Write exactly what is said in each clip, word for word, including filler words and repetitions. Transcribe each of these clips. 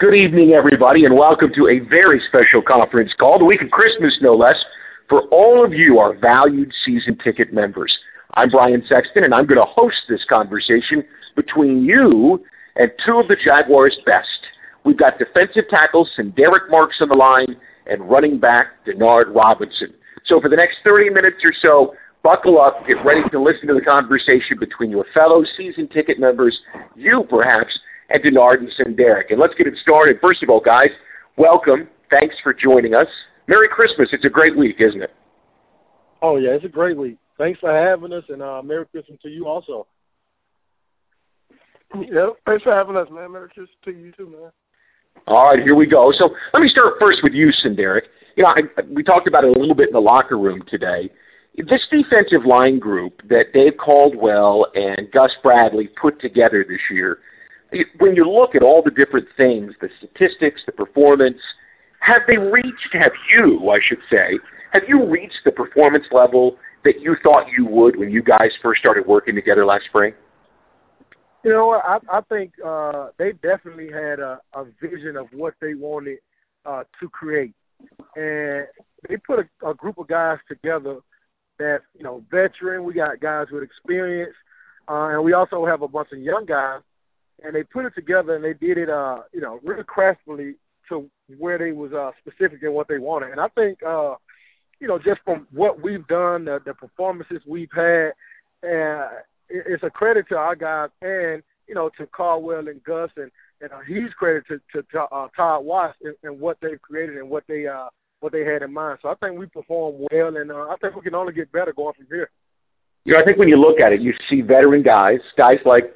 Good evening, everybody, and welcome to a very special conference call, the week of Christmas, no less, for all of you, our valued season ticket members. I'm Brian Sexton, and I'm going to host this conversation between you and two of the Jaguars' best. We've got defensive tackle Sindarick Marks on the line and running back Denard Robinson. So for the next thirty minutes or so, buckle up, get ready to listen to the conversation between your fellow season ticket members, you perhaps, and Denard and Sindarick. And let's get it started. First of all, guys, welcome. Thanks for joining us. Merry Christmas. It's a great week, isn't it? Oh, yeah, it's a great week. Thanks for having us, and uh, Merry Christmas to you also. Yeah, thanks for having us, man. Merry Christmas to you too, man. All right, here we go. So let me start first with you, Sindarick. You know, I, we talked about it a little bit in the locker room today. This defensive line group that Dave Caldwell and Gus Bradley put together this year, when you look at all the different things, the statistics, the performance, have they reached, have you, I should say, have you reached the performance level that you thought you would when you guys first started working together last spring? You know what, I, I think uh, they definitely had a, a vision of what they wanted uh, to create. And they put a, a group of guys together that, you know, veteran, we got guys with experience, uh, and we also have a bunch of young guys. And they put it together, and they did it, uh, you know, really craftily to where they was uh, specific in what they wanted. And I think, uh, you know, just from what we've done, the, the performances we've had, uh, it, it's a credit to our guys and, you know, to Caldwell and Gus, and, and a huge credit to, to, to uh, Todd Watts and, and what they've created and what they uh, what they had in mind. So I think we performed well, and uh, I think we can only get better going from here. You know, I think when you look at it, you see veteran guys, guys like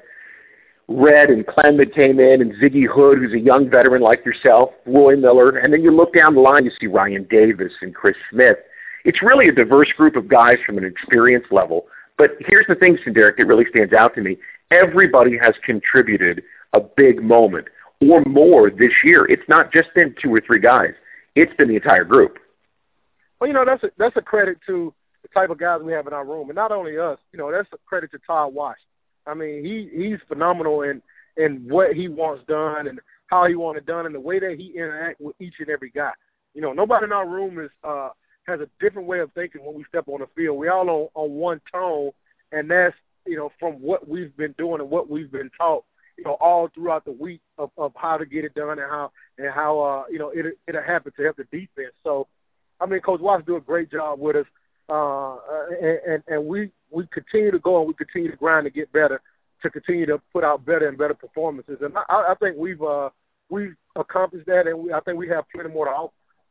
Red and Clem that came in, and Ziggy Hood, who's a young veteran like yourself, Roy Miller, and then you look down the line, you see Ryan Davis and Chris Smith. It's really a diverse group of guys from an experience level. But here's the thing, Sindarick, that really stands out to me. Everybody has contributed a big moment or more this year. It's not just been two or three guys. It's been the entire group. Well, you know, that's a, that's a credit to the type of guys we have in our room. And not only us, you know, that's a credit to Todd Watts. I mean, he, he's phenomenal in, in what he wants done and how he wants it done and the way that he interacts with each and every guy. You know, nobody in our room is uh, has a different way of thinking when we step on the field. We're all on, on one tone, and that's, you know, from what we've been doing and what we've been taught, you know, all throughout the week of, of how to get it done and how, and how uh, you know, it, it'll happen to help the defense. So, I mean, Coach Watts do a great job with us, uh, and, and, and we – we continue to go and we continue to grind to get better, to continue to put out better and better performances. And I, I think we've uh, we've accomplished that, and we, I think we have plenty more to offer.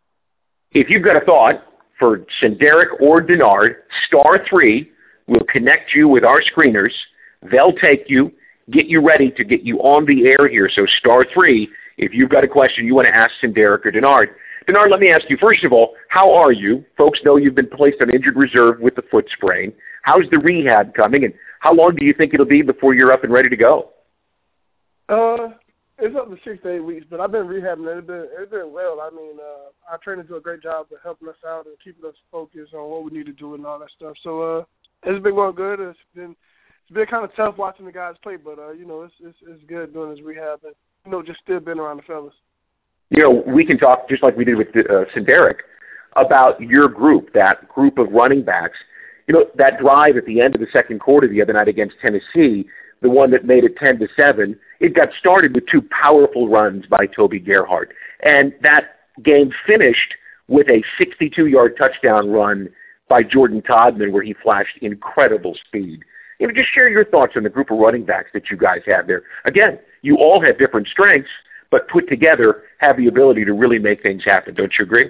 If you've got a thought for Sindarick or Denard, star three will connect you with our screeners. They'll take you, get you ready to get you on the air here. So star three, if you've got a question you want to ask Sindarick or Denard. Denard, let me ask you, first of all, how are you? Folks know you've been placed on injured reserve with the foot sprain. How's the rehab coming, and how long do you think it'll be before you're up and ready to go? Uh, it's up to six to eight weeks, but I've been rehabbing it. It's been, it's been well. I mean, uh, our trainers do a great job of helping us out and keeping us focused on what we need to do and all that stuff. So uh, it's been going good. It's been it's been kind of tough watching the guys play, but uh, you know, it's it's it's good doing this rehab and you know just still being around the fellas. You know, we can talk just like we did with uh, Sindarick about your group, that group of running backs. You know, that drive at the end of the second quarter the other night against Tennessee, the one that made it ten to seven, it got started with two powerful runs by Toby Gerhart. And that game finished with a sixty-two-yard touchdown run by Jordan Todman where he flashed incredible speed. You know, just share your thoughts on the group of running backs that you guys have there. Again, you all have different strengths, but put together have the ability to really make things happen. Don't you agree?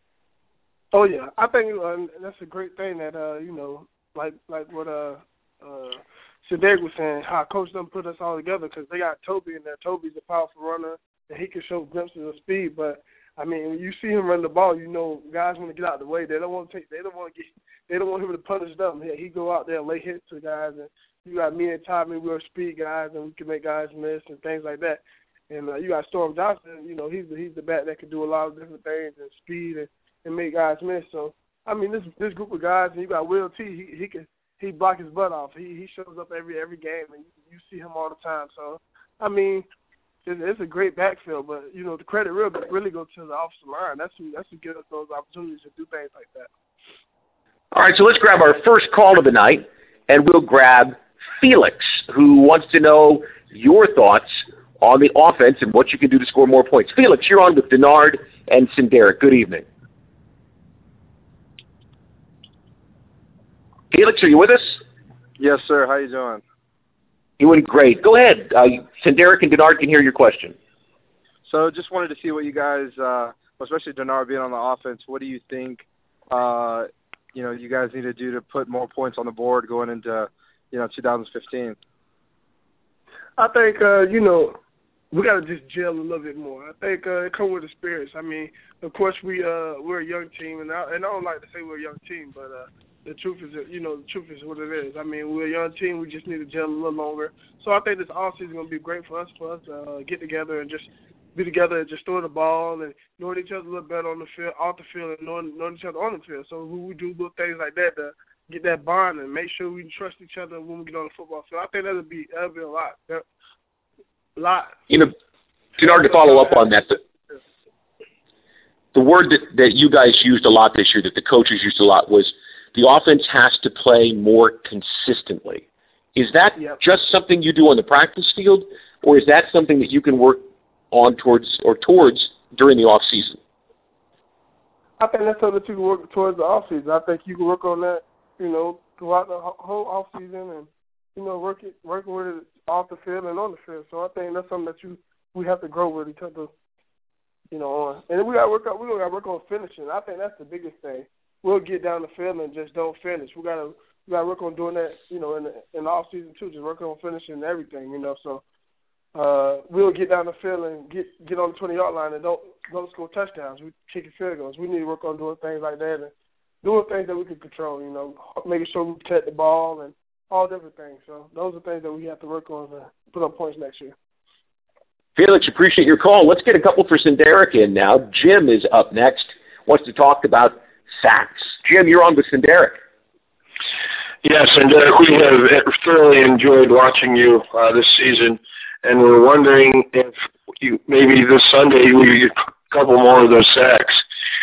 Oh yeah, I think uh, that's a great thing that uh, you know, like like what uh, uh, Sindarick was saying, how Coach them put us all together because they got Toby in there. Toby's a powerful runner and he can show glimpses of speed. But I mean, when you see him run the ball, you know, guys want to get out of the way. They don't want to take. They don't want to get. They don't want him to punish them. He, he go out there and lay hits to guys. And you got me and Tommy, we're speed guys, and we can make guys miss and things like that. And uh, you got Storm Johnson. You know, he's the, he's the back that can do a lot of different things and speed and. and make guys miss. So, I mean, this this group of guys, and you got Will T, he he can he block his butt off. He he shows up every every game, and you, you see him all the time. So, I mean, it's, it's a great backfield. But you know, the credit really really goes to the offensive line. That's who that's who gives us those opportunities to do things like that. All right, so let's grab our first call of the night, and we'll grab Felix, who wants to know your thoughts on the offense and what you can do to score more points. Felix, you're on with Denard and Senderic. Good evening. Felix, are you with us? Yes, sir. How you doing? Doing great. Go ahead. Uh, Senderic and Denard can hear your question. So just wanted to see what you guys, uh, especially Denard being on the offense, what do you think, uh, you know, you guys need to do to put more points on the board going into, you know, two thousand fifteen? I think, uh, you know, we got to just gel a little bit more. I think uh, it comes with experience. I mean, of course, we, uh, we're a young team, and I, and I don't like to say we're a young team, but uh, the truth is, that, you know, the truth is what it is. I mean, we're a young team. We just need to gel a little longer. So I think this offseason is going to be great for us, for us to uh, get together and just be together and just throw the ball and knowing each other a little better on the field, off the field, and knowing, knowing each other on the field. So we, we do little things like that to get that bond and make sure we trust each other when we get on the football field. I think that'll be that'll be a lot. That, a lot. You know, Denard, to follow up on that, the, the word that, that you guys used a lot this year, that the coaches used a lot, was the offense has to play more consistently. Is that yep. just something you do on the practice field, or is that something that you can work on towards or towards during the off season? I think that's something that you can work towards the off season. I think you can work on that, you know, throughout the whole off season, and you know, work it, working with it off the field and on the field. So I think that's something that you we have to grow with each other, you know, on. And then we got to work on we got to work on finishing. I think that's the biggest thing. We'll get down the field and just don't finish. We got to we got to work on doing that, you know, in the, in the off season too. Just working on finishing and everything, you know. So. Uh, we'll get down the field and get get on the twenty-yard line and don't don't score touchdowns. We kick field goals. We need to work on doing things like that and doing things that we can control. You know, making sure we protect the ball and all different things. So those are things that we have to work on to put up points next year. Felix, appreciate your call. Let's get a couple for Senderic in now. Jim is up next. Wants to talk about sacks. Jim, you're on with Senderic. Yes, and uh, we have thoroughly enjoyed watching you uh, this season. And we're wondering if you maybe this Sunday we get a couple more of those sacks.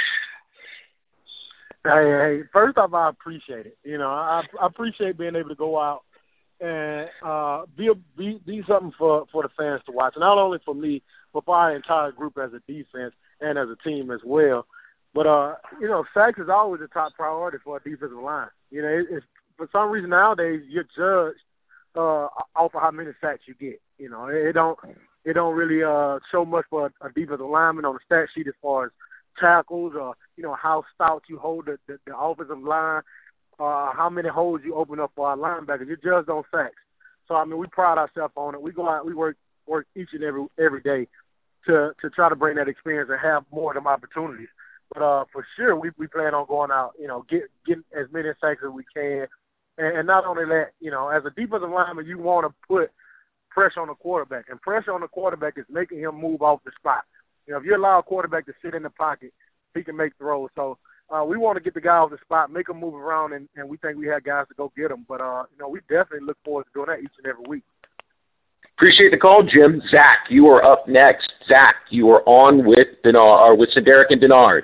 Hey, hey, first off, I appreciate it. You know, I, I appreciate being able to go out and uh, be, be be something for, for the fans to watch, not only for me, but for our entire group as a defense and as a team as well. But, uh, you know, sacks is always a top priority for a defensive line. You know, it, it's, for some reason nowadays you're judged uh, off of how many sacks you get. You know, it don't it don't really uh, show much for a, a defensive lineman on the stat sheet as far as tackles or, you know, how stout you hold the, the, the offensive line, uh, how many holes you open up for our linebackers. You're judged on sacks. So, I mean, we pride ourselves on it. We go out, we work work each and every every day to, to try to bring that experience and have more of them opportunities. But uh, for sure, we, we plan on going out, you know, get getting as many sacks as we can. And, and not only that, you know, as a defensive lineman, you want to put pressure on the quarterback. And pressure on the quarterback is making him move off the spot. You know, if you allow a quarterback to sit in the pocket, he can make throws. So uh, we want to get the guy off the spot, make him move around, and, and we think we have guys to go get him. But, uh, you know, we definitely look forward to doing that each and every week. Appreciate the call, Jim. Zach, you are up next. Zach, you are on with Denard, or with Senderic and Denard.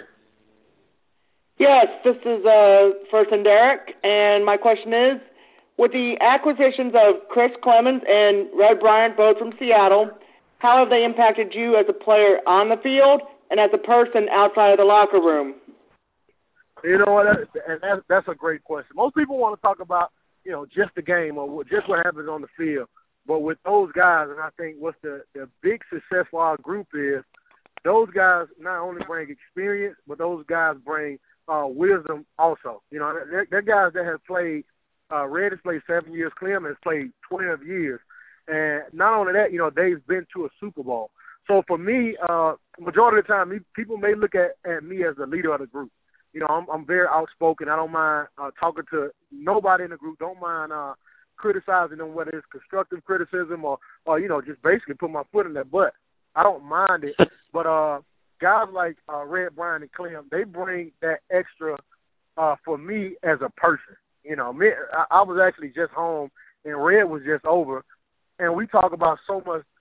Yes, this is uh, for Senderic, and my question is, with the acquisitions of Chris Clemons and Red Bryant, both from Seattle, how have they impacted you as a player on the field and as a person outside of the locker room? You know what, and that's, that's a great question. Most people want to talk about, you know, just the game or just what happens on the field. But with those guys, and I think what's the, the big success for our group is those guys not only bring experience, but those guys bring uh, wisdom also. You know, they're, they're guys that have played. Uh, Red has played seven years. Clem has played twelve years. And not only that, you know, they've been to a Super Bowl. So for me, uh, majority of the time, people may look at, at me as the leader of the group. You know, I'm, I'm very outspoken. I don't mind uh, talking to nobody in the group. Don't mind uh, criticizing them, whether it's constructive criticism or, or, you know, just basically put my foot in their butt. I don't mind it. But uh, guys like uh, Red Bryant and Clem, they bring that extra uh, for me as a person. You know, me, I, I was actually just home, and Red was just over, and we talk about so much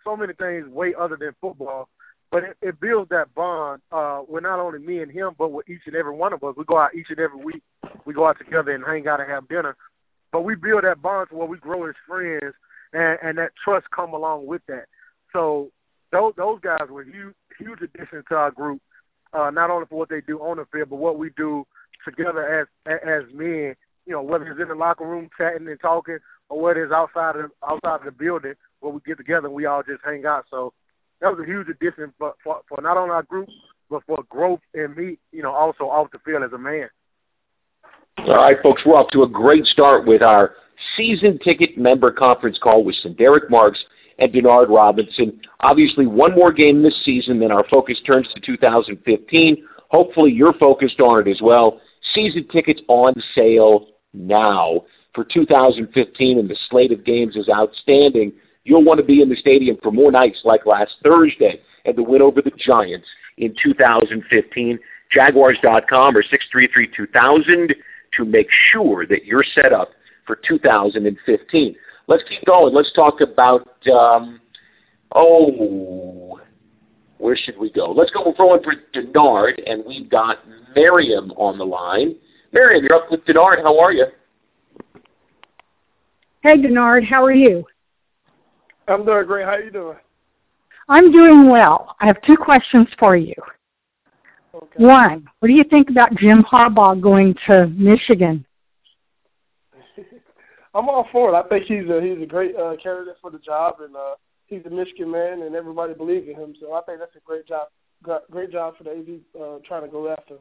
so many things way other than football. But it, it builds that bond uh, with not only me and him, but with each and every one of us. We go out each and every week. We go out together and hang out and have dinner. But we build that bond to where we grow as friends, and, and that trust come along with that. So those those guys were huge, huge additions to our group, uh, not only for what they do on the field, but what we do together as as men. You know, whether it's in the locker room chatting and talking, or whether it's outside of outside of the building where we get together and we all just hang out. So that was a huge addition for, for, for not only our group, but for growth in me, you know, also off the field as a man. All right, folks, we're off to a great start with our season ticket member conference call with Derek Marks and Denard Robinson. Obviously, one more game this season, then our focus turns to two thousand fifteen. Hopefully you're focused on it as well. Season tickets on sale now for two thousand fifteen, and the slate of games is outstanding. You'll want to be in the stadium for more nights like last Thursday and the win over the Giants in two thousand fifteen. Jaguars dot com or six three three two thousand to make sure that you're set up for two thousand fifteen. Let's keep going. Let's talk about, um, oh, where should we go? Let's go. We're going for Denard, and we've got Miriam on the line. Miriam, you're up with Denard. How are you? Hey, Denard. How are you? I'm doing great. How are you doing? I'm doing well. I have two questions for you. Okay. One, what do you think about Jim Harbaugh going to Michigan? I'm all for it. I think he's a he's a great uh, candidate for the job, and uh, he's a Michigan man, and everybody believes in him. So I think that's a great job. Great job for the A V uh, trying to go after.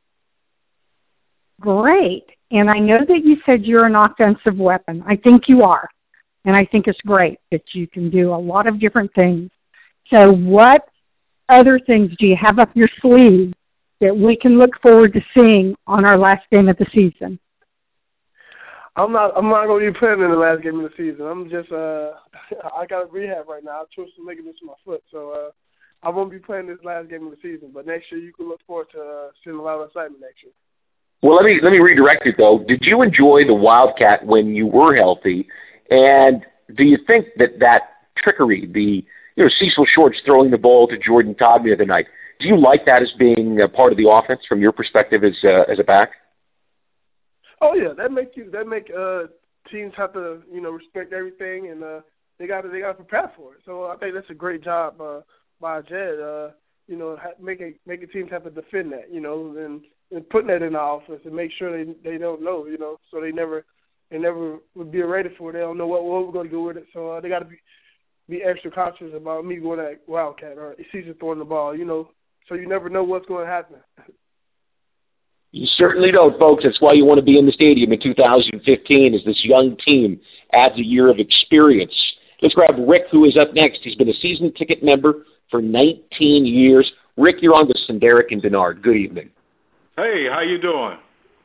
Great. And I know that you said you're an offensive weapon. I think you are. And I think it's great that you can do a lot of different things. So what other things do you have up your sleeve that we can look forward to seeing on our last game of the season? I'm not I'm not going to be playing in the last game of the season. I'm just, uh, I got a rehab right now. I twisted some ligaments in my foot. So uh, I won't be playing this last game of the season. But next year you can look forward to uh, seeing a lot of excitement next year. Well, let me let me redirect it, though. Did you enjoy the Wildcat when you were healthy? And do you think that that trickery, the you know Cecil Shorts throwing the ball to Jordan Todd the other night, do you like that as being a part of the offense from your perspective as uh, as a back? Oh yeah, that make you that make uh, teams have to you know respect everything, and uh, they got to they got to prepare for it. So I think that's a great job uh, by Jed. Uh, you know, ha- making making teams have to defend that. You know, and, and putting that in the offense and make sure they they don't know. You know, so they never they never would be ready for it. They don't know what, what we're going to do with it. So uh, they got to be be extra cautious about me going at Wildcat or Cecil throwing the ball. You know, so you never know what's going to happen. You certainly don't, folks. That's why you want to be in the stadium in two thousand fifteen as this young team adds a year of experience. Let's grab Rick, who is up next. He's been a season ticket member for nineteen years. Rick, you're on with Derek and Denard. Good evening. Hey, how you doing?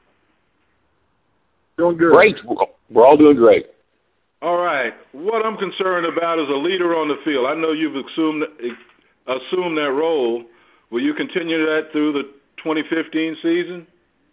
Doing good. Great. We're all doing great. All right. What I'm concerned about is a leader on the field. I know you've assumed assumed that role. Will you continue that through the twenty fifteen season?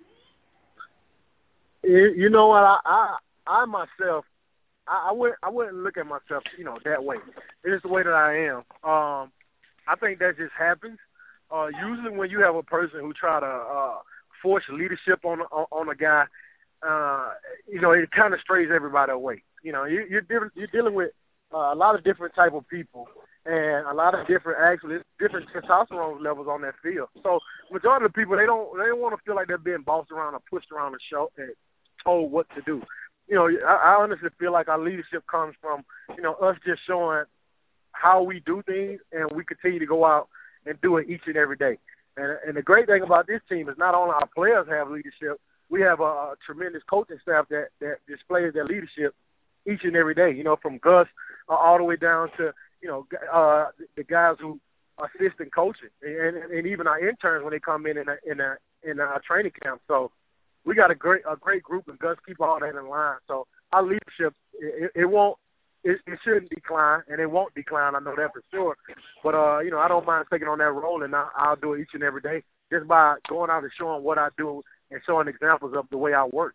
You know what? I I, I myself, I, I wouldn't I wouldn't look at myself, you know, that way. It's the way that I am. Um, I think that just happens. Uh, usually, when you have a person who try to uh, force leadership on on, on a guy, uh, you know, it kind of strays everybody away. You know, you, you're dealing you're dealing with uh, a lot of different type of people and a lot of different actually different testosterone levels on that field. So, majority of the people they don't they don't want to feel like they're being bossed around or pushed around the show and told what to do. You know, I, I honestly feel like our leadership comes from you know us just showing how we do things, and we continue to go out and do it each and every day. And, and the great thing about this team is not only our players have leadership, we have a, a tremendous coaching staff that, that displays their leadership each and every day, you know, from Gus uh, all the way down to, you know, uh, the guys who assist in coaching and, and even our interns when they come in in, a, in, a, in our training camp. So we got a great a great group, and Gus keep all that in line. So our leadership, it, it won't, It, it shouldn't decline, and it won't decline. I know that for sure. But, uh, you know, I don't mind taking on that role, and I, I'll do it each and every day just by going out and showing what I do and showing examples of the way I work.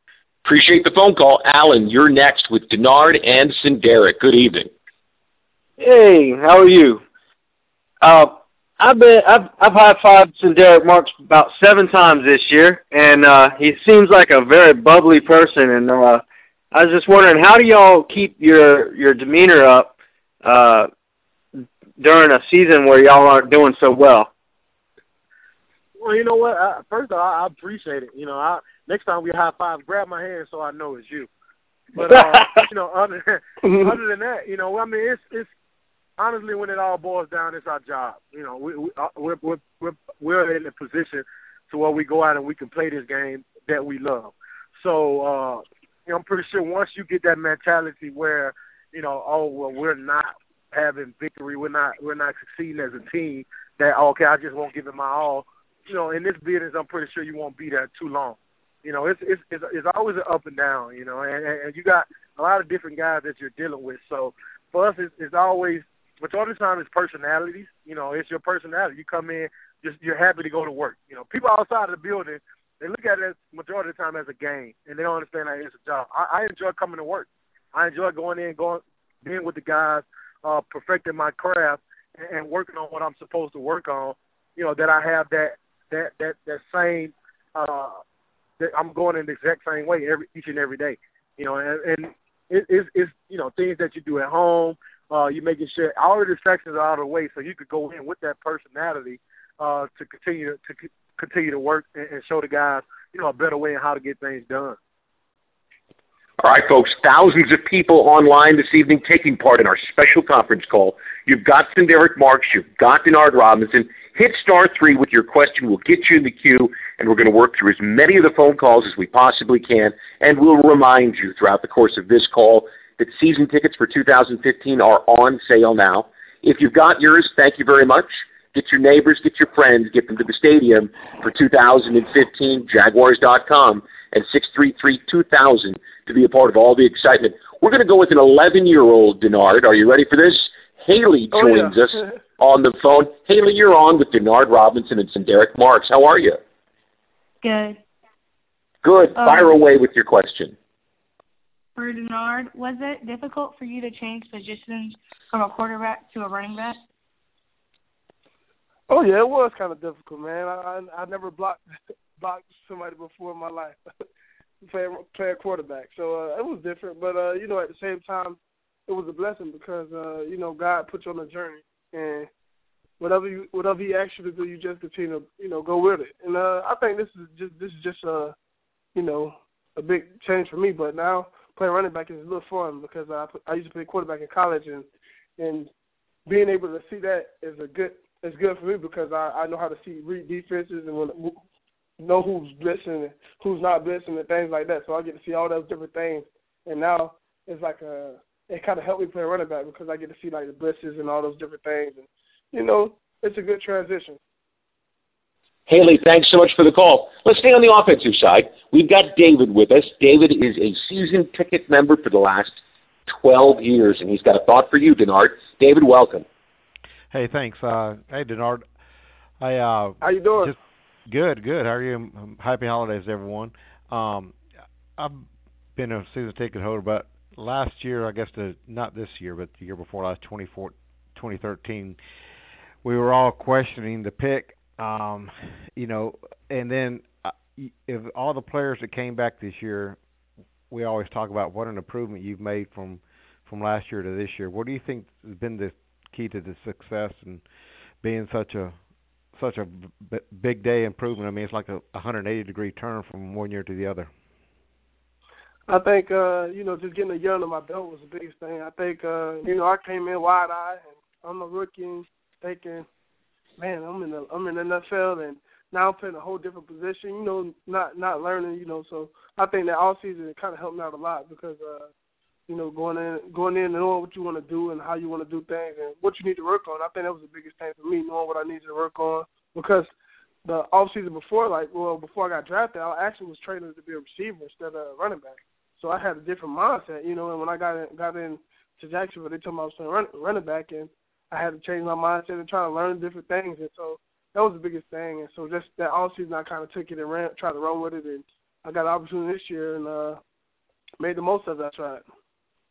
Appreciate the phone call. Alan, you're next with Denard and Derek. Good evening. Hey, how are you? Uh, I've been I've I've high-fived Derek Marks about seven times this year, and uh, he seems like a very bubbly person. And uh, I was just wondering, how do y'all keep your your demeanor up uh, during a season where y'all aren't doing so well? Well, you know what? I, first of all, I appreciate it. You know, I, next time we high five, grab my hand so I know it's you. But uh, you know, other other than that, you know, I mean, it's it's honestly, when it all boils down, it's our job. You know, we, we we're, we're we're we're in a position to where we go out and we can play this game that we love. So, uh, you know, I'm pretty sure once you get that mentality where, you know, oh well, we're not having victory, we're not we're not succeeding as a team. That okay, I just won't give it my all. You know, in this business, I'm pretty sure you won't be there too long. You know, it's it's it's, it's always an up and down. You know, and, and you got a lot of different guys that you're dealing with. So for us, it's, it's always, majority of the time, it's personalities. You know, it's your personality. You come in, just you're happy to go to work. You know, people outside of the building, they look at it majority of the time as a game, and they don't understand that it's a job. I, I enjoy coming to work. I enjoy going in, going being with the guys, uh, perfecting my craft, and, and working on what I'm supposed to work on. You know, that I have that that that that same. Uh, that I'm going in the exact same way every each and every day. You know, and, and it, it's it's you know things that you do at home. Uh, you making sure all the distractions are out of the way, so you could go in with that personality uh, to continue to c- continue to work and, and show the guys, you know, a better way on how to get things done. All right, folks, thousands of people online this evening taking part in our special conference call. You've got Derek Marks, you've got Denard Robinson. Hit star three with your question. We'll get you in the queue, and we're going to work through as many of the phone calls as we possibly can, and we'll remind you throughout the course of this call that season tickets for two thousand fifteen are on sale now. If you've got yours, thank you very much. Get your neighbors, get your friends, get them to the stadium for two thousand fifteen, Jaguars dot com, and six three three, two thousand to be a part of all the excitement. We're going to go with an eleven-year-old, Denard. Are you ready for this? Haley joins oh, yeah. us on the phone. Haley, you're on with Denard Robinson and Derek Marks. How are you? Good. Good. Um, Fire away with your question. For Denard, was it difficult for you to change positions from a quarterback to a running back? Oh yeah, it was kind of difficult, man. I I, I never blocked blocked somebody before in my life, playing playing quarterback. So uh, it was different, but uh, you know, at the same time, it was a blessing because uh, you know, God put you on a journey, and whatever you whatever He asks you to do, you just continue to you know go with it. And uh, I think this is just this is just a you know a big change for me. But now playing running back is a little fun because I I used to play quarterback in college, and and being able to see that is a good it's good for me because I, I know how to see read defenses and when, know who's blitzing and who's not blitzing and things like that. So I get to see all those different things, and now it's like a it kind of helped me play running back because I get to see like the blitzes and all those different things, and you know it's a good transition. Haley, thanks so much for the call. Let's stay on the offensive side. We've got David with us. David is a season ticket member for the last twelve years, and he's got a thought for you, Denard. David, welcome. Hey, thanks. Uh, hey, Denard. I, uh, How you doing? Just good, good. How are you? Happy holidays, everyone. Um, I've been a season ticket holder, but last year, I guess the not this year, but the year before last, twenty thirteen, we were all questioning the pick. Um, you know, and then uh, if all the players that came back this year, we always talk about what an improvement you've made from from last year to this year. What do you think has been the key to the success and being such a such a b- big day improvement? I mean, it's like a one hundred eighty degree turn from one year to the other. I think uh, you know just getting a year under my belt was the biggest thing. I think uh, you know I came in wide eyed and I'm a rookie thinking, man, I'm in the I'm in the N F L and now I'm playing a whole different position. You know, not not learning. You know, so I think that all season it kind of helped me out a lot because. Uh, You know, going in, going in, and knowing what you want to do and how you want to do things and what you need to work on. I think that was the biggest thing for me, knowing what I needed to work on. Because the off season before, like, well, before I got drafted, I actually was training to be a receiver instead of a running back. So I had a different mindset, you know. And when I got in, got in to Jacksonville, they told me I was playing run, running back, and I had to change my mindset and try to learn different things. And so that was the biggest thing. And so just that off season, I kind of took it and ran, tried to run with it, and I got an opportunity this year and uh, made the most of that. I tried.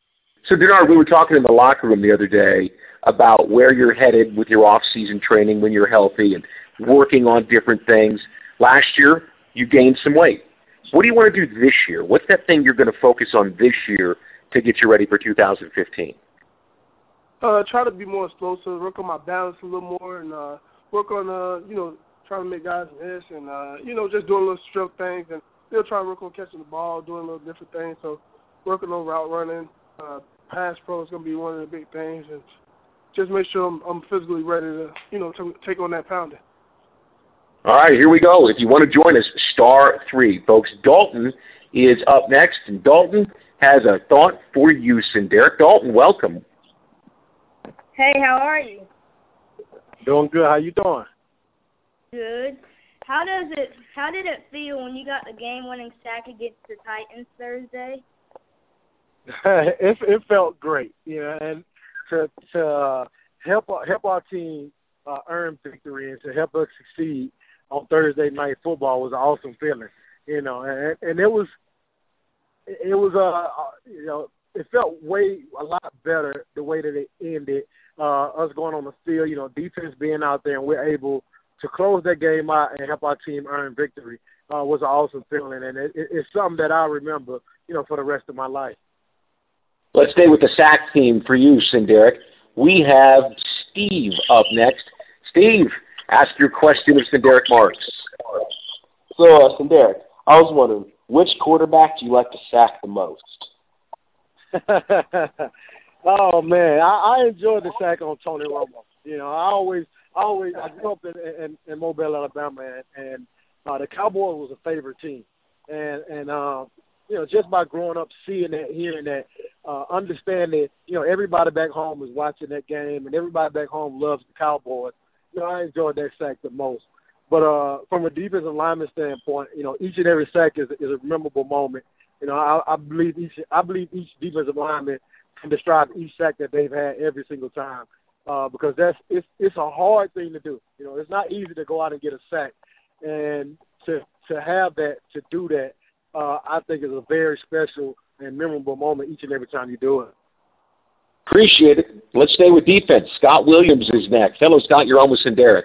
So, Denard, we were talking in the locker room the other day about where you're headed with your off-season training when you're healthy and working on different things. Last year, you gained some weight. What do you want to do this year? What's that thing you're going to focus on this year to get you ready for two thousand fifteen? Uh, try to be more explosive, work on my balance a little more, and uh, work on, uh, you know, trying to make guys miss and, uh, you know, just doing little stroke things and still trying to work on catching the ball, doing little different things. So working on route running, uh, pass pro is going to be one of the big things, and just make sure I'm, I'm physically ready to, you know, to take on that pounding. All right, here we go. If you want to join us, star three. Folks, Dalton is up next, and Dalton has a thought for you, Derek. Dalton, welcome. Hey, how are you? Doing good. How you doing? Good. How does it? How did it feel when you got the game-winning sack against the Titans Thursday? it it felt great, you know, and to to uh, help help our team uh, earn victory and to help us succeed on Thursday night football was an awesome feeling, you know, and, and it was it was uh you know it felt way a lot better the way that it ended. Uh, us going on the field, you know, defense being out there, and we're able to close that game out and help our team earn victory uh, was an awesome feeling, and it, it, it's something that I remember, you know, for the rest of my life. Let's stay with the sack theme for you, Derek. We have Steve up next. Steve, ask your question of Derek Marks. So, uh, Derek, I was wondering, which quarterback do you like to sack the most? Oh man, I, I enjoyed the sack on Tony Romo. You know, I always, I always, I grew up in, in, in Mobile, Alabama, and, and uh, the Cowboys was a favorite team, and and uh, you know, just by growing up, seeing that, hearing that, uh, understanding, you know, everybody back home is watching that game, and everybody back home loves the Cowboys. You know, I enjoyed that sack the most. But uh, from a defensive lineman standpoint, you know, each and every sack is is a memorable moment. You know, I, I believe each, I believe each defensive lineman can describe each sack that they've had every single time, uh, because that's it's it's a hard thing to do. You know, it's not easy to go out and get a sack, and to to have that, to do that, uh, I think is a very special and memorable moment each and every time you do it. Appreciate it. Let's stay with defense. Scott Williams is next. Hello, Scott. You're on with Derek.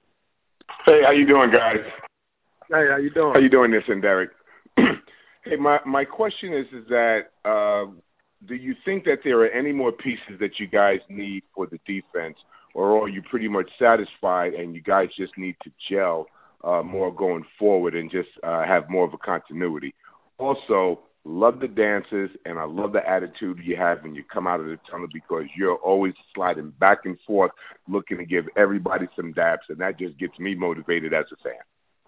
Hey, how you doing, guys? Hey, how you doing? How you doing, this and Derek? Hey, my my question is is that. Uh, Do you think that there are any more pieces that you guys need for the defense, or are you pretty much satisfied and you guys just need to gel uh, more going forward and just uh, have more of a continuity? Also, love the dances, and I love the attitude you have when you come out of the tunnel, because you're always sliding back and forth looking to give everybody some daps, and that just gets me motivated as a fan.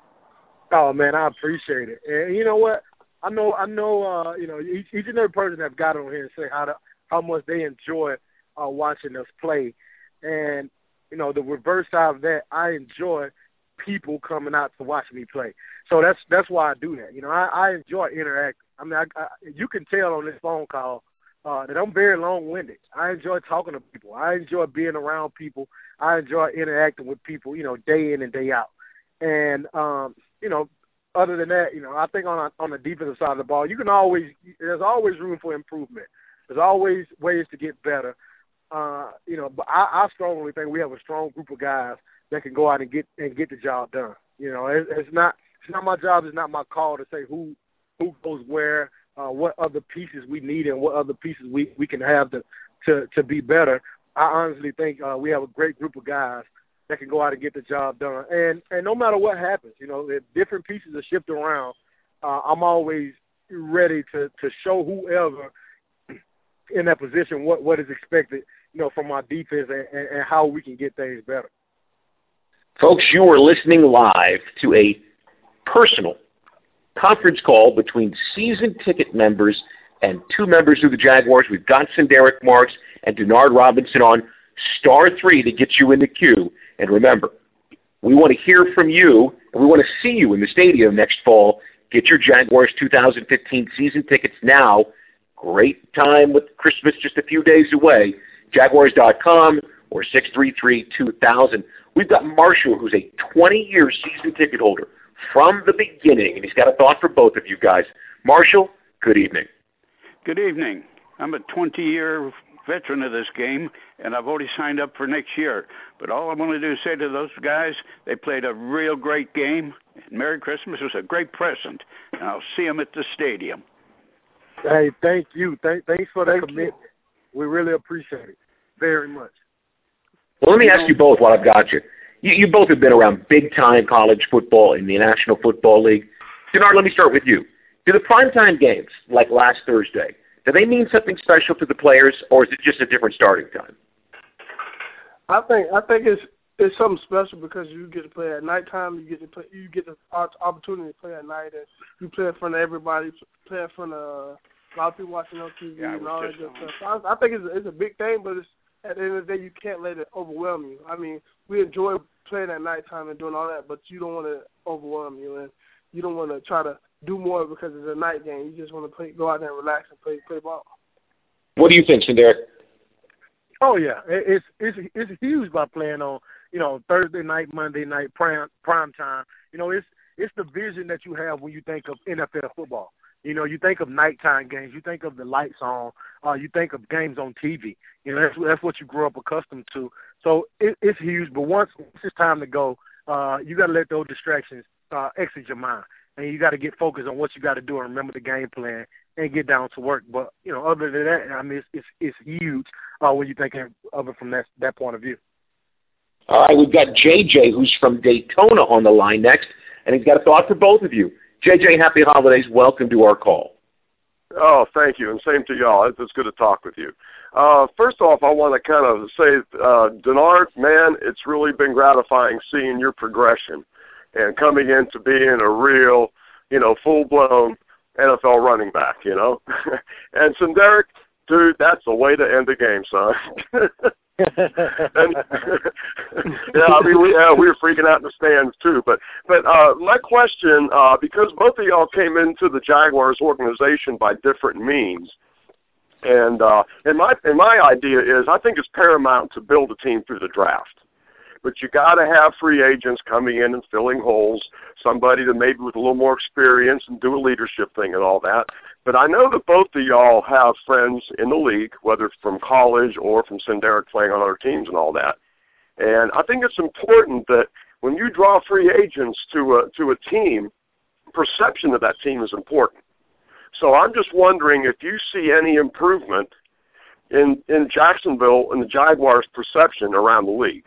Oh, man, I appreciate it. And you know what? I know, I know. Uh, you know, each, each and every person that's got on here and say how to, how much they enjoy uh, watching us play, and you know, the reverse side of that, I enjoy people coming out to watch me play. So that's that's why I do that. You know, I, I enjoy interacting. I mean, I, I, you can tell on this phone call uh, that I'm very long-winded. I enjoy talking to people. I enjoy being around people. I enjoy interacting with people. You know, day in and day out. And um, you know. Other than that, you know, I think on a, on the defensive side of the ball, you can always there's always room for improvement. There's always ways to get better. Uh, you know, but I, I strongly think we have a strong group of guys that can go out and get and get the job done. You know, it, it's not it's not my job. It's not my call to say who who goes where, uh, what other pieces we need, and what other pieces we, we can have to, to to be better. I honestly think uh, we have a great group of guys that can go out and get the job done. And and no matter what happens, you know, if different pieces are shifted around, uh, I'm always ready to, to show whoever in that position what, what is expected, you know, from our defense and, and, and how we can get things better. Folks, you are listening live to a personal conference call between season ticket members and two members of the Jaguars. We've got Derek Marks and Denard Robinson on star three to get you in the queue. And remember, we want to hear from you, and we want to see you in the stadium next fall. Get your Jaguars two thousand fifteen season tickets now. Great time with Christmas just a few days away. Jaguars dot com or six three three, two thousand. We've got Marshall, who's a twenty-year season ticket holder from the beginning, and he's got a thought for both of you guys. Marshall, good evening. Good evening. I'm a twenty-year veteran of this game, and I've already signed up for next year. But all I want to do is say to those guys, they played a real great game. Merry Christmas. It was a great present, and I'll see them at the stadium. Hey, thank you. Thank, thanks for the Thank commitment. We really appreciate it very much. Well, let me ask you both while I've got you. You, you both have been around big-time college football in the National Football League. Denard, let me start with you. Do the primetime games, like last Thursday, do they mean something special to the players, or is it just a different starting time? I think I think it's it's something special because you get to play at nighttime. You get to play. You get the opportunity to play at night, and you play in front of everybody. Play in front of a lot of people watching on T V yeah, and all that good stuff. So I, I think it's it's a big thing, but it's, at the end of the day, you can't let it overwhelm you. I mean, we enjoy playing at nighttime and doing all that, but you don't want to overwhelm you, and you don't want to try to do more because it's a night game. You just want to play, go out there and relax and play play ball. What do you think, Sinderic? Oh yeah, it, it's it's it's huge by playing on you know Thursday night, Monday night, prime prime time. You know, it's it's the vision that you have when you think of N F L football. You know, you think of nighttime games, you think of the lights on, uh, you think of games on T V. You know, that's that's what you grew up accustomed to. So it, it's huge. But once, once it's time to go, uh, you got to let those distractions uh, exit your mind, and you got to get focused on what you got to do and remember the game plan and get down to work. But you know, other than that, I mean, it's it's, it's huge uh, when you think of it from that that point of view. All right, we've got J J, who's from Daytona, on the line next, and he's got a thought for both of you. J J, happy holidays. Welcome to our call. Oh, thank you, and same to y'all. It's, it's good to talk with you. Uh, first off, I want to kind of say, uh, Denard, man, it's really been gratifying seeing your progression and coming into being a real, you know, full-blown N F L running back, you know. And Sinderic, dude, that's the way to end the game, son. and, yeah, I mean, we uh, we were freaking out in the stands too. But but uh, my question, uh, because both of y'all came into the Jaguars organization by different means, and uh, and my and my idea is, I think it's paramount to build a team through the draft. But you got to have free agents coming in and filling holes, somebody that maybe with a little more experience and do a leadership thing and all that. But I know that both of y'all have friends in the league, whether it's from college or from Sinderic playing on other teams and all that. And I think it's important that when you draw free agents to a, to a team, perception of that team is important. So I'm just wondering if you see any improvement in, in Jacksonville and the Jaguars' perception around the league.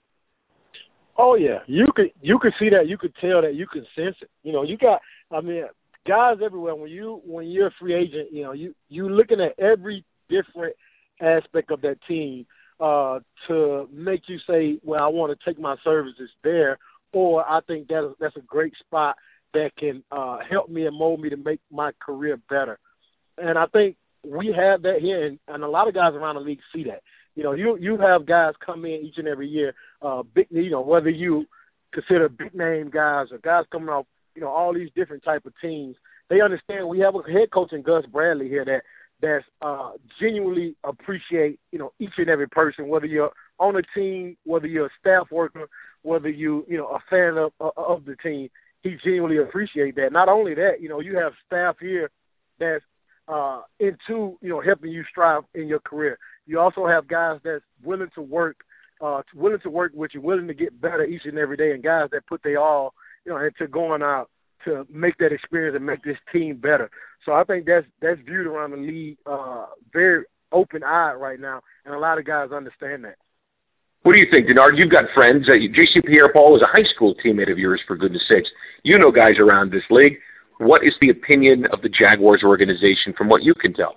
Oh yeah, you could you could see that, you could tell that, you could sense it. You know, you got, I mean, guys everywhere. When you when you're a free agent, you know, you you looking at every different aspect of that team uh, to make you say, well, I want to take my services there, or I think that that's a great spot that can uh, help me and mold me to make my career better. And I think we have that here, and, and a lot of guys around the league see that. You know, you you have guys come in each and every year, uh, big, you know, whether you consider big name guys or guys coming off, you know, all these different type of teams. They understand we have a head coach in Gus Bradley here that that's uh, genuinely appreciate, you know, each and every person, whether you're on a team, whether you're a staff worker, whether you you know a fan of of the team. He genuinely appreciate that. Not only that, you know, you have staff here that's uh, into you know helping you strive in your career. You also have guys that's willing to work, uh, willing to work with you, willing to get better each and every day, and guys that put their all, you know, into going out to make that experience and make this team better. So I think that's that's viewed around the league uh, very open-eyed right now, and a lot of guys understand that. What do you think, Denard? You've got friends. Uh, J C Pierre-Paul was a high school teammate of yours, for goodness sakes. You know guys around this league. What is the opinion of the Jaguars organization from what you can tell?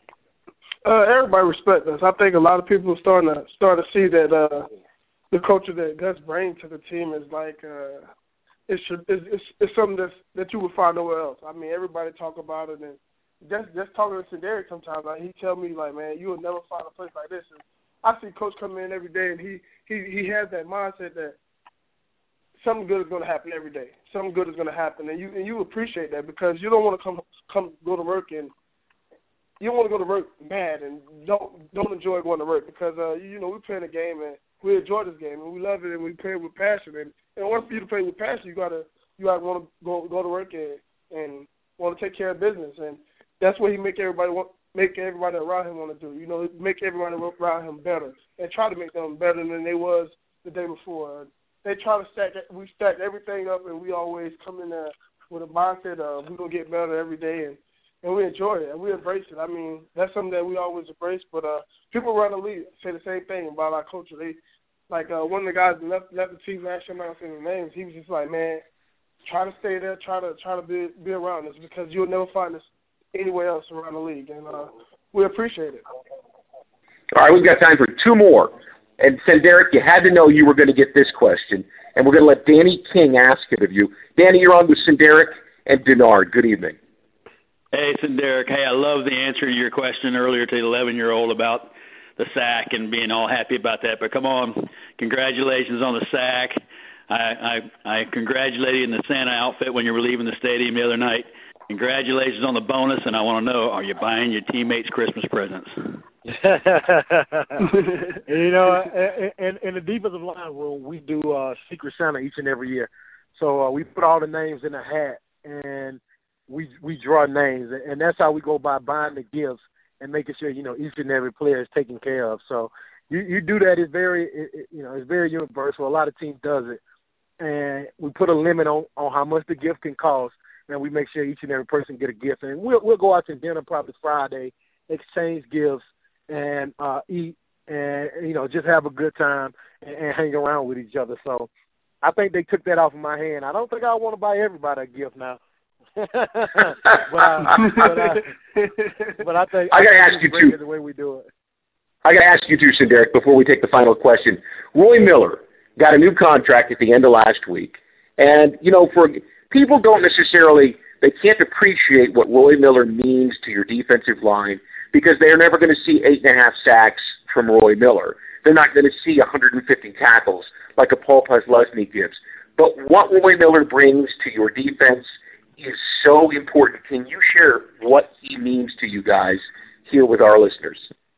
Uh, everybody respects us. I think a lot of people are starting to start to see that uh, the culture that Gus brings to the team is like uh, it's, it's it's it's something that's, that you would find nowhere else. I mean, everybody talk about it, and just just talking to Sinderic sometimes, like he tell me like, man, you will never find a place like this. And I see Coach come in every day, and he he he has that mindset that something good is going to happen every day. Something good is going to happen, and you and you appreciate that because you don't want to come come go to work and you don't want to go to work mad and don't don't enjoy going to work because uh, you know we're playing a game and we enjoy this game and we love it and we play it with passion. And in order for you to play with passion, you gotta you gotta want to go go to work and and want to take care of business. And that's what he make everybody want make everybody around him want to do. You know, make everybody around him better and try to make them better than they was the day before. They try to stack. We stack everything up, and we always come in there with a mindset of we're gonna get better every day, and, and we enjoy it and we embrace it. I mean, that's something that we always embrace. But uh, people around the league say the same thing about our culture. They like uh, one of the guys that left left the team last year. I'm not saying the names. He was just like, man, try to stay there, try to try to be be around us because you'll never find us anywhere else around the league, and uh, we appreciate it. All right, we've got time for two more. And Senderic, you had to know you were going to get this question, and we're going to let Danny King ask it of you. Danny, you're on with Senderic and Denard. Good evening. Hey, Senderic. Hey, I love the answer to your question earlier to the eleven-year-old about the sack and being all happy about that. But come on, congratulations on the sack. I, I, I congratulated you in the Santa outfit when you were leaving the stadium the other night. Congratulations on the bonus, and I want to know, are you buying your teammates Christmas presents? You know, in, in the defensive line room, we do uh, Secret Santa each and every year. So uh, we put all the names in a hat, and we we draw names, and that's how we go by buying the gifts and making sure, you know, each and every player is taken care of. So you, you do that. It's very, it, it, you know, it's very universal. A lot of teams does it, and we put a limit on, on how much the gift can cost, and we make sure each and every person get a gift. And we'll we'll go out to dinner probably Friday, exchange gifts, and uh, eat, and you know, just have a good time and, and hang around with each other. So I think they took that off of my hand. I don't think I want to buy everybody a gift now. but, uh, but, uh, but I think I got to ask you too. The way we do it. I got to ask you too, Senderic, before we take the final question. Roy Miller got a new contract at the end of last week, and you know, for people don't necessarily they can't appreciate what Roy Miller means to your defensive line because they're never going to see eight and a half sacks from Roy Miller. They're not going to see one hundred fifty tackles like a Paul Posluszny gives. But what Roy Miller brings to your defense is so important. Can you share what he means to you guys here with our listeners?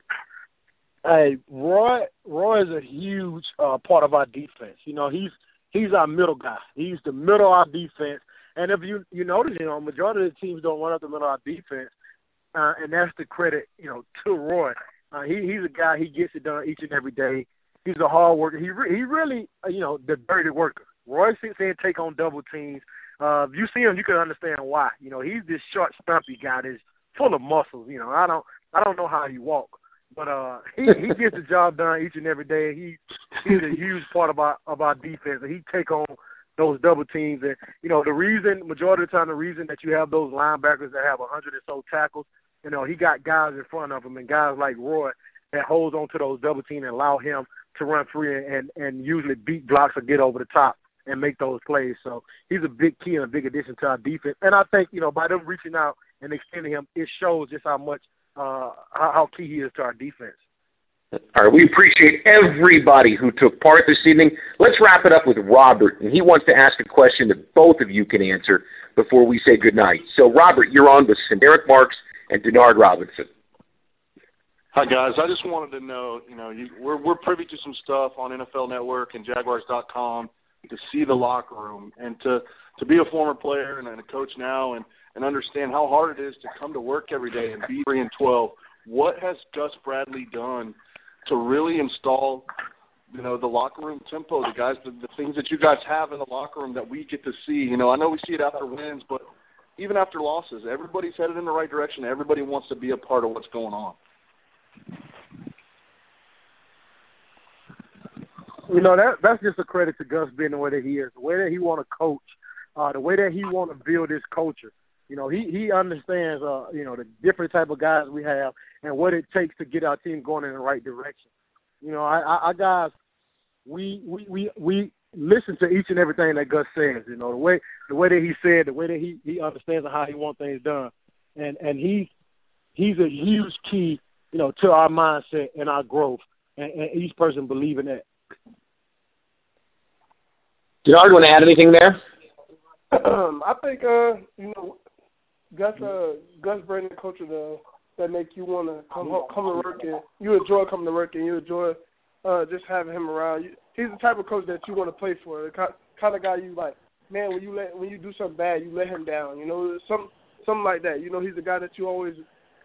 Hey, Roy. Roy is a huge uh, part of our defense. You know, he's he's our middle guy. He's the middle of our defense. And if you you notice, you know, majority of the teams don't run up the middle of our defense, uh, and that's the credit, you know, to Roy. Uh, he he's a guy. He gets it done each and every day. He's a hard worker. He re- he really, uh, you know, the dirty worker. Roy sits there and take on double teams. Uh, if you see him, you can understand why. You know, he's this short, stumpy guy that's full of muscles. You know, I don't I don't know how he walk, but uh, he he gets the job done each and every day. He he's a huge part of our of our defense, and he take on those double teams. And you know, the reason, majority of the time, the reason that you have those linebackers that have a hundred or so tackles, you know, he got guys in front of him, and guys like Roy that holds on to those double teams and allow him to run free and, and usually beat blocks or get over the top and make those plays. So he's a big key and a big addition to our defense. And I think, you know, by them reaching out and extending him, it shows just how much, uh, how, how key he is to our defense. All right, we appreciate everybody who took part this evening. Let's wrap it up with Robert, and he wants to ask a question that both of you can answer before we say goodnight. So, Robert, you're on with Senderic Marks and Denard Robinson. Hi, guys. I just wanted to know, you know, you, we're we're privy to some stuff on N F L Network and Jaguars dot com to see the locker room and to, to be a former player and a coach now and, and understand how hard it is to come to work every day and be three and twelve. What has Gus Bradley done to really install, you know, the locker room tempo, the guys, the, the things that you guys have in the locker room that we get to see? You know, I know we see it after wins, but even after losses, everybody's headed in the right direction. Everybody wants to be a part of what's going on. You know, that that's just a credit to Gus being the way that he is, the way that he want to coach, uh, the way that he want to build his culture. You know, he he understands, uh, you know, the different type of guys we have and what it takes to get our team going in the right direction. You know, I, I, our guys, we we we we listen to each and everything that Gus says. You know, the way the way that he said, the way that he, he understands how he wants things done, and and he he's a huge key, you know, to our mindset and our growth, and, and each person believing that. Denard, you want to add anything there? Um, I think, uh, you know, Gus, uh, Gus Bradley culture the, that make you want to come come to work and you enjoy coming to work and you enjoy uh, just having him around. He's the type of coach that you want to play for. The kind of guy you like. Man, when you let when you do something bad, you let him down. You know, some something like that. You know, he's the guy that you always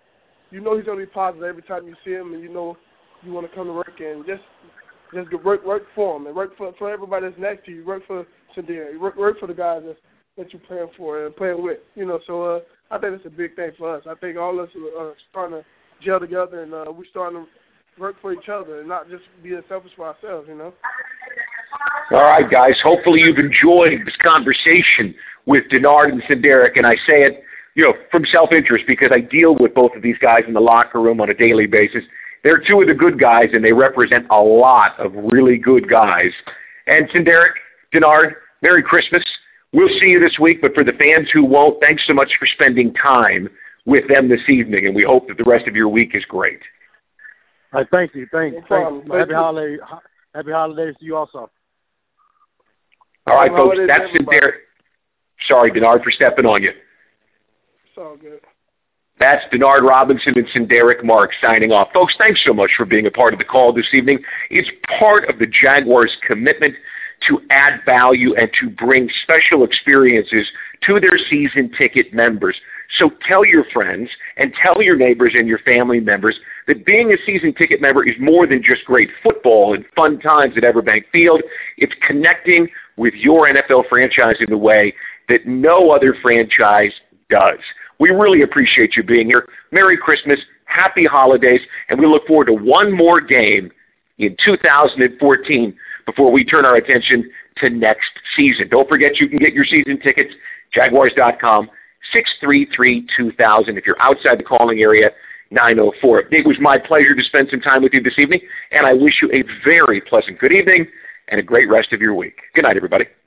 you know he's gonna be positive every time you see him, and you know you want to come to work and just just work work for him and work for for everybody that's next to you. Work for Sanderic. Work work for the guys that that you're playing for and playing with. You know, so uh, I think it's a big thing for us. I think all of us are uh, starting to gel together, and uh, we're starting to work for each other and not just being selfish for ourselves. You know. All right, guys. Hopefully you've enjoyed this conversation with Denard and Sanderic, and I say it, you know, from self-interest because I deal with both of these guys in the locker room on a daily basis. They're two of the good guys, and they represent a lot of really good guys. And Sanderic, Denard, Merry Christmas. We'll see you this week, but for the fans who won't, thanks so much for spending time with them this evening, and we hope that the rest of your week is great. All right, thank you. Thank, No thank problem. you. Thank Happy you. holiday. Happy holidays to you also. All right, Happy folks, holidays, that's everybody. Sanderic. Sorry, Denard, for stepping on you. It's all good. That's Denard Robinson and Sanderic Marks signing off. Folks, thanks so much for being a part of the call this evening. It's part of the Jaguars' commitment to add value and to bring special experiences to their season ticket members. So tell your friends and tell your neighbors and your family members that being a season ticket member is more than just great football and fun times at Everbank Field. It's connecting with your N F L franchise in a way that no other franchise does. We really appreciate you being here. Merry Christmas, happy holidays, and we look forward to one more game in two thousand fourteen before we turn our attention to next season. Don't forget you can get your season tickets, Jaguars dot com, six three three, two thousand. If you're outside the calling area, nine oh four. It was my pleasure to spend some time with you this evening, and I wish you a very pleasant good evening and a great rest of your week. Good night, everybody.